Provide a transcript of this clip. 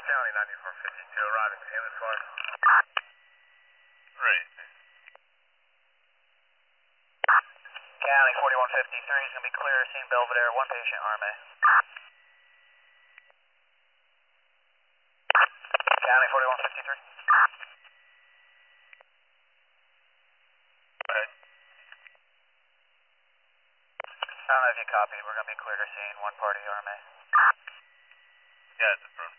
County 9452 arriving to ambulance line. Right. County 4153 is going to be clear. Scene Belvedere, one patient, RMA. County 4153. Go ahead. I don't know if you copied. We're going to be clear to scene, one party, RMA. Yeah, it's approved.